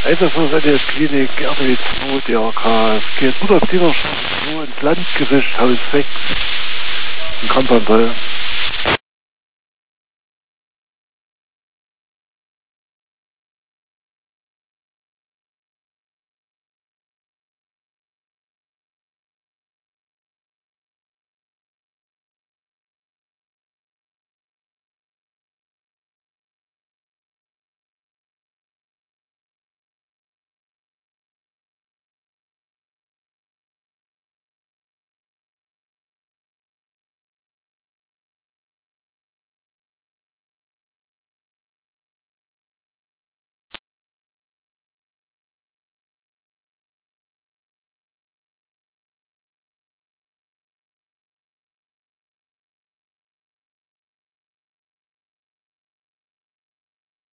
Einsatzklinik, RW 2, DRK, es geht Rudolf-Diener-Straße 2 ins Landgericht, Haus 6, in Kamperntal.